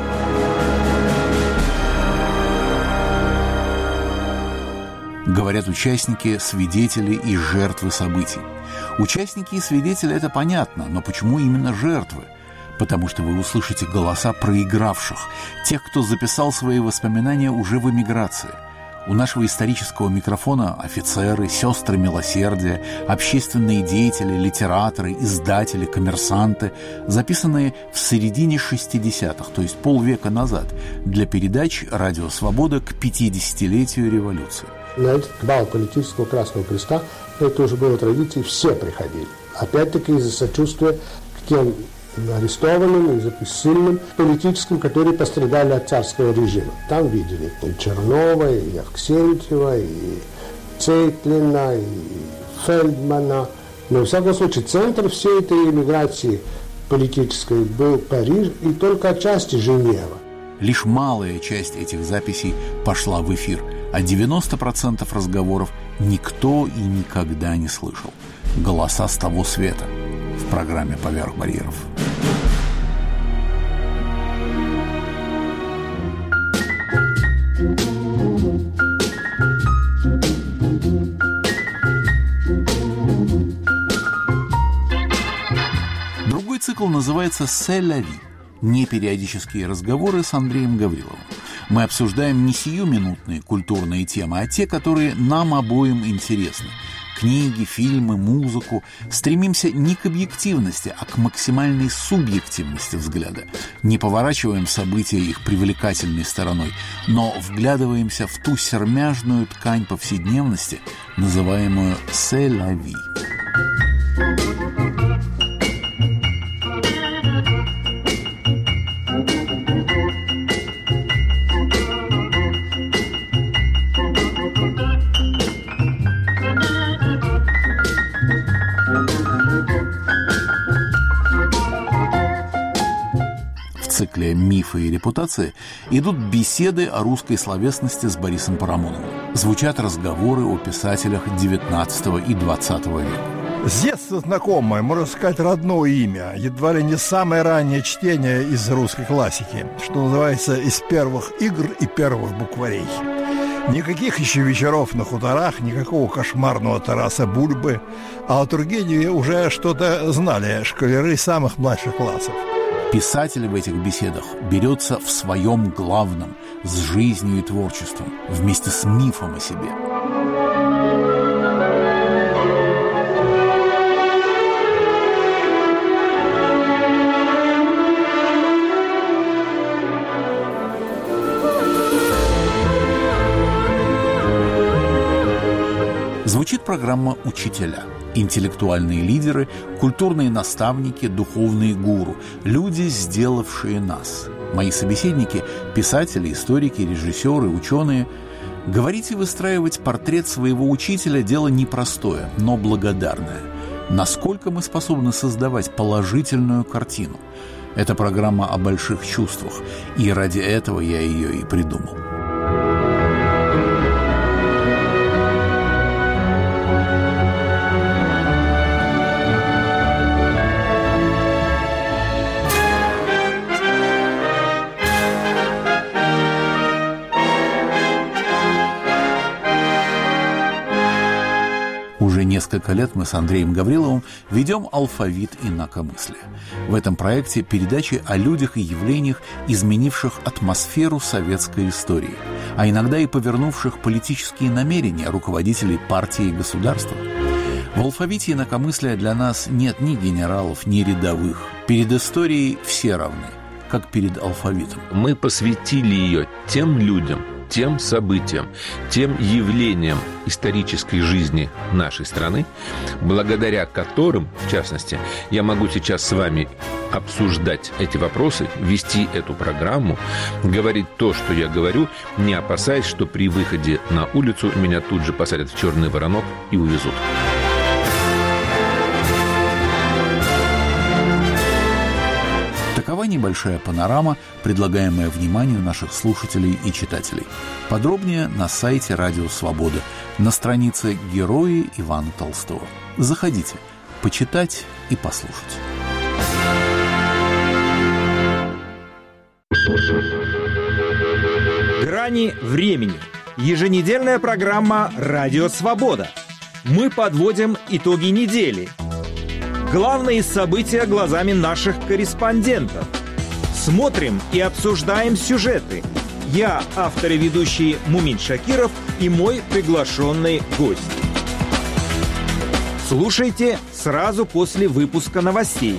Говорят участники, свидетели и жертвы событий. Участники и свидетели – это понятно, но почему именно жертвы? Потому что вы услышите голоса проигравших, тех, кто записал свои воспоминания уже в эмиграции. У нашего исторического микрофона офицеры, сестры милосердия, общественные деятели, литераторы, издатели, коммерсанты, записанные в середине 60-х, то есть полвека назад, для передач «Радио Свобода» к 50-летию революции. На этот бал политического Красного Креста, это уже было традицией, все приходили. Опять-таки из-за сочувствия к тем арестованным, из-за сильным политическим, которые пострадали от царского режима. Там видели и Чернова, и Авксентьева, и Цейтлина, и Фельдмана. Но, в всяком случае, центр всей этой эмиграции политической был Париж и только отчасти Женева. Лишь малая часть этих записей пошла в эфир, а 90% разговоров никто и никогда не слышал. Голоса с того света в программе «Поверх барьеров». Другой цикл называется «C'est la vie». Непериодические разговоры с Андреем Гавриловым. Мы обсуждаем не сиюминутные культурные темы, а те, которые нам обоим интересны. Книги, фильмы, музыку. Стремимся не к объективности, а к максимальной субъективности взгляда. Не поворачиваем события их привлекательной стороной, но вглядываемся в ту сермяжную ткань повседневности, называемую «C'est la vie». В цикле «Мифы и репутации» идут беседы о русской словесности с Борисом Парамоновым. Звучат разговоры о писателях XIX и XX века. С детства знакомое, можно сказать, родное имя. Едва ли не самое раннее чтение из русской классики, что называется, из первых игр и первых букварей. Никаких еще вечеров на хуторах, никакого кошмарного Тараса Бульбы, а о Тургеневе уже что-то знали школяры самых младших классов. Писатель в этих беседах берется в своем главном, с жизнью и творчеством, вместе с мифом о себе. Звучит программа «Учителя». Интеллектуальные лидеры, культурные наставники, духовные гуру, люди, сделавшие нас. Мои собеседники – писатели, историки, режиссеры, ученые. Говорить и выстраивать портрет своего учителя – дело непростое, но благодарное. Насколько мы способны создавать положительную картину? Это программа о больших чувствах, и ради этого я ее и придумал. Уже несколько лет мы с Андреем Гавриловым ведем «Алфавит инакомыслия». В этом проекте передачи о людях и явлениях, изменивших атмосферу советской истории, а иногда и повернувших политические намерения руководителей партии и государства. В «Алфавите инакомыслия» для нас нет ни генералов, ни рядовых. Перед историей все равны, как перед алфавитом. Мы посвятили ее тем людям, тем событиям, тем явлениям исторической жизни нашей страны, благодаря которым, в частности, я могу сейчас с вами обсуждать эти вопросы, вести эту программу, говорить то, что я говорю, не опасаясь, что при выходе на улицу меня тут же посадят в черный воронок и увезут. Такова небольшая панорама, предлагаемая вниманию наших слушателей и читателей. Подробнее на сайте «Радио Свобода», на странице «Герои Ивана Толстого». Заходите, почитать и послушать. Грани времени. Еженедельная программа «Радио Свобода». Мы подводим итоги недели. Главные события глазами наших корреспондентов. Смотрим и обсуждаем сюжеты. Я, автор и ведущий Мумин Шакиров, и мой приглашенный гость. Слушайте сразу после выпуска новостей.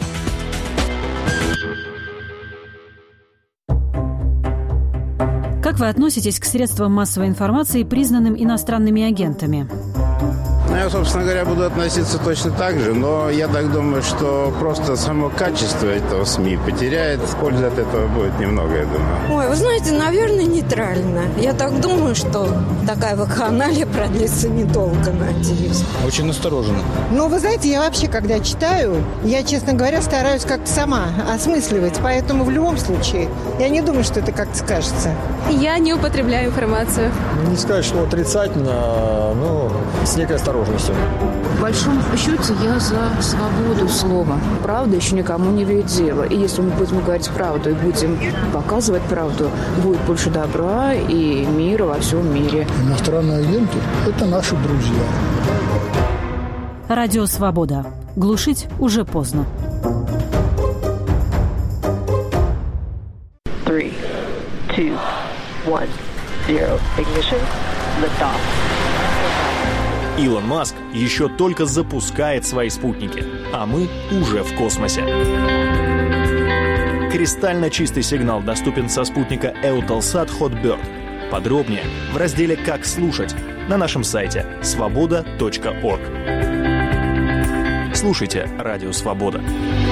Как вы относитесь к средствам массовой информации, признанным иностранными агентами? Я, собственно говоря, буду относиться точно так же, но я так думаю, что просто само качество этого СМИ потеряет. Пользы от этого будет немного, я думаю. Ой, вы знаете, наверное, нейтрально. Я так думаю, что такая вакханалия продлится недолго, надеюсь. Очень настороженно. Ну, вы знаете, я вообще, когда читаю, я, честно говоря, стараюсь как-то сама осмысливать. Поэтому в любом случае, я не думаю, что это как-то скажется. Я не употребляю информацию. Не сказать, что отрицательно, но с некой осторожностью. В большом счете я за свободу слова. Правда еще никому не вредила. И если мы будем говорить правду и будем показывать правду, будет больше добра и мира во всем мире. Иностранные агенты – это наши друзья. Радио «Свобода». Глушить уже поздно. 3, 2, 1, 0. Ignition. Liftoff. Илон Маск еще только запускает свои спутники, а мы уже в космосе. Кристально чистый сигнал доступен со спутника Eutelsat Hotbird. Подробнее в разделе «Как слушать» на нашем сайте svoboda.org. Слушайте «Радио Свобода».